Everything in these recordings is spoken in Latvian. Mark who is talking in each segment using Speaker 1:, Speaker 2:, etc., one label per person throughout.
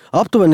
Speaker 1: Aptuveni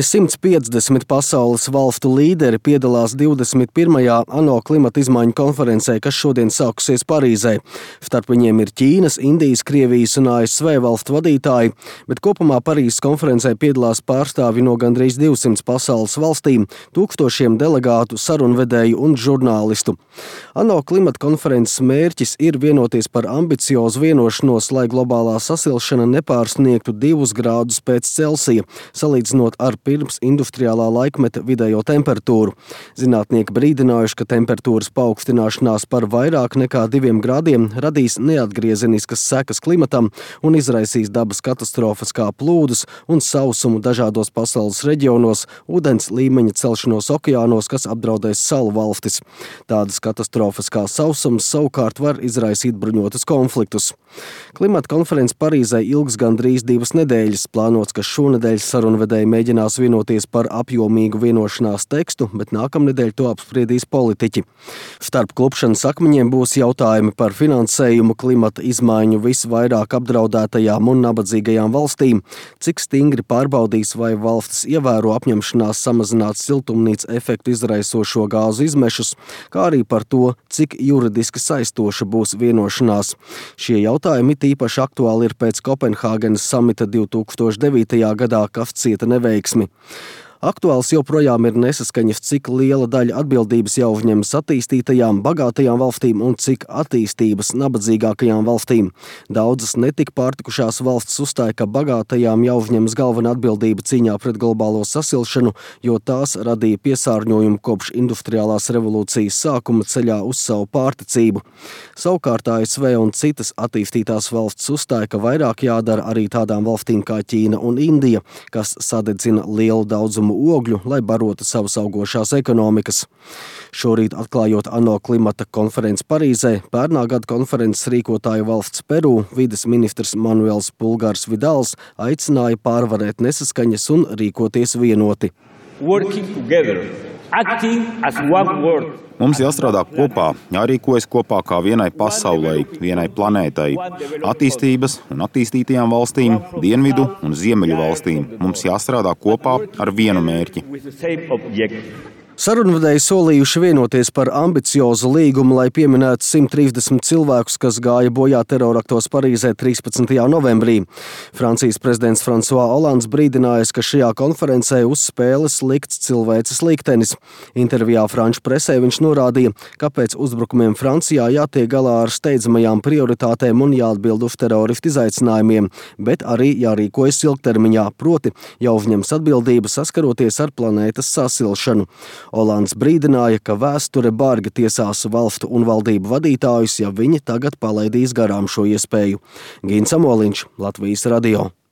Speaker 1: 150 pasaules valstu līderi piedalās 21. ANO klimata izmaiņu konferencē, kas šodien sākusies Parīzē. Starp viņiem ir Ķīnas, Indijas, Krievijas un ASV valstu vadītāji, bet kopumā Parīzes konferencē piedalās pārstāvji no gandrīz 200 pasaules valstīm, tūkstošiem delegātu, sarunvedēju un žurnālistu. ANO klimata konferences mērķis ir vienoties par ambiciozu vienošanos, lai globālā sasilšana nepārsniegtu 2 grādus pēc Celsija, salīdzinot ar pirms industriālā laikmeta vidējo temperatūru. Zinātnieki brīdinājuši, ka temperatūras paaugstināšanās par vairāk nekā 2 grādiem radīs neatgriezeniskas sekas klimatam un izraisīs dabas katastrofas kā plūdus un sausumu dažādos pasaules reģionos, ūdens līmeņa celšanos okeānos, kas apdraudēs salu valstis. Tādas katastrofas kā sausums savukārt var izraisīt bruņotus konfliktus. Klimata konferences Parīzē ilgs gandrīz 2 nedēļas. Plānots, ka šonedēļ sarunvedēji mēģinās vienoties par apjomīgu vienošanās tekstu, bet nākamnedēļ to apspriedīs politiķi. Starp klupšanas akmeņiem būs jautājumi par finansējumu klimata izmaiņu visvairāk apdraudētajām un nabadzīgajām valstīm, cik stingri pārbaudīs, vai valstis ievēro apņemšanās samazināt siltumnīca efektu izraisošo gāzu izmešus, kā arī par to, cik juridiski saistoša būs vienošanās. Šie jautājumi tīpaši aktuāli ir pēc Kopenhāgenes samita 2009. gadā, kas cieta neveiksmi. Aktuāls joprojām ir nesaskaņas, cik liela daļa atbildības jāuzņemas attīstītajām, bagātajām valstīm un cik attīstības nabadzīgākajām valstīm. Daudzas netik pārtikušās valstis uzstāja, ka bagātajām jāuzņemas galvenā atbildība cīņā pret globālo sasilšanu, jo tās radīja piesārņojumu kopš industriālās revolūcijas sākuma ceļā uz savu pārticību. Savukārt ASV un citas attīstītās valstis uzstāja, ka vairāk jādara arī tādām valstīm kā Ķīna un Indija, kas sadedzina lielu daudzumu ogļu, lai barotu savas augošās ekonomikas. Šorīt atklājot ANO klimata konferenci Parīzē, pērnā gada konferences rīkotāja valsts Peru, vides ministrs Manuels Pulgars Vidals aicināja pārvarēt nesaskaņas un rīkoties vienoti.
Speaker 2: Mums jāstrādā kopā, jārīkojas kopā kā vienai pasaulei, vienai planētai, attīstības un attīstītajām valstīm, dienvidu un ziemeļu valstīm. Mums jāstrādā kopā ar vienu mērķi.
Speaker 1: Sarunvedēji solījuši vienoties par ambiciozu līgumu, lai pieminētu 130 cilvēkus, kas gāja bojā teroraktos Parīzē 13. novembrī. Francijas prezidents François Hollands brīdinājis, ka šajā konferencē uz spēles likts cilvēces liktenis. Intervijā franču presē viņš norādīja, ka pēc uzbrukumiem Francijā jātiek galā ar steidzamajām prioritātēm un jāatbild uz teroristu izaicinājumiem, bet arī jārīkojas ilgtermiņā, proti jāuzņemas atbildība saskaroties ar planētas sasilšanu. Hollands brīdināja, ka vēsture bargi tiesās valstu un valdību vadītājus, ja viņi tagad palaidīs garām šo iespēju. Gins Amoliņš, Latvijas radio.